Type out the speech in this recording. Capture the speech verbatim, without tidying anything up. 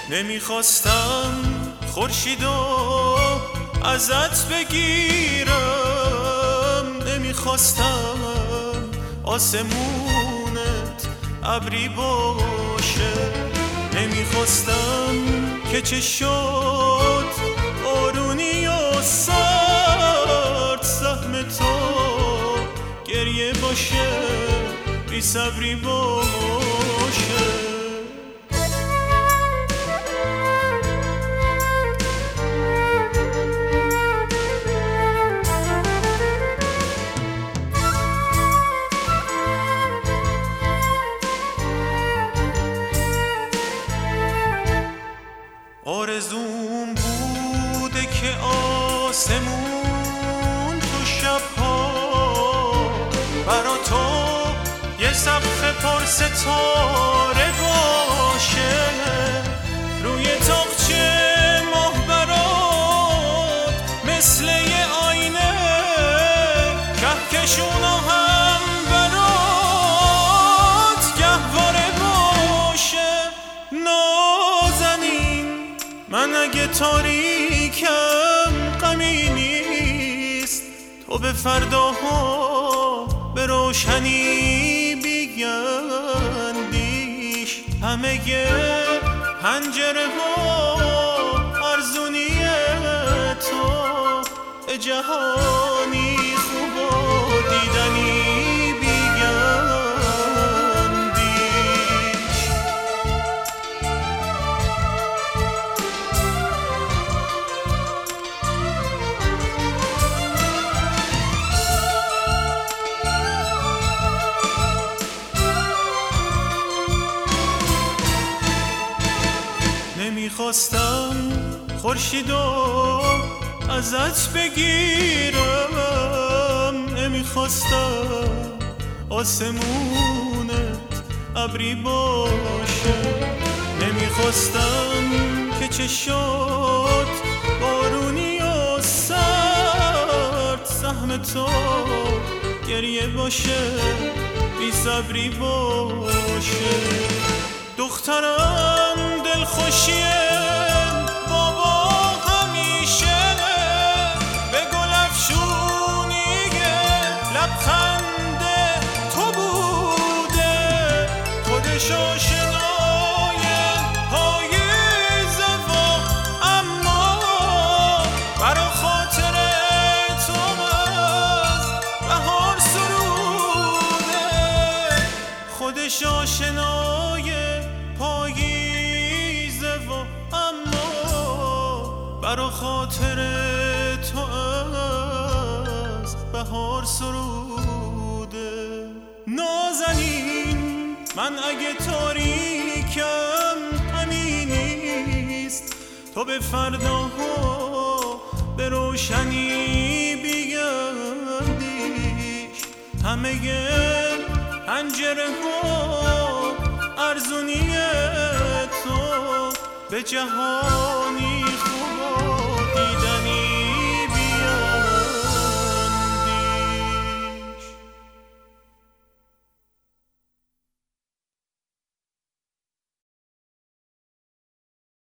نمیخواستم خورشیدو ازت بگیرم، نمیخواستم آسمونت ابری باشه، نمیخواستم که چه شد بارونی و سرد سهم تو گریه باشه، بی صبری باشه. آرزوم بوده که آسمون تو شبها برا تو یه سقف پر ستاره باشه، روی تاقچه ماه برات مثل یه آینه، کهکشونا هم برات گهواره باشه. نازنین من اگه تاریکم غمی نیست، تو به فرداها به روشنی بیاندیش، همه پنجره ها ارزونی تو به جهانی خوب و دیدنی نمیخواستم خورشیدو ازت بگیرم، نمیخواستم آسمونت ابری باشه، نمیخواستم که چه شد بارونی و سرد سهم تو گریه باشه، بی صبری باشه. دخترم دلخوشیه بابا همیشه به گل افشونیه لبخند تو بوده، خودش آشنای پاییزه و اما برا خاطر تو از بهار سروده، خودش آشنای پاییزه و اما برا خاطر تو از بهار سروده. نازنین من اگه تاریکم غمی نیست، تو به فرداها به روشنی بیاندیش، همه پنجره ها ارزونی تو به جهانی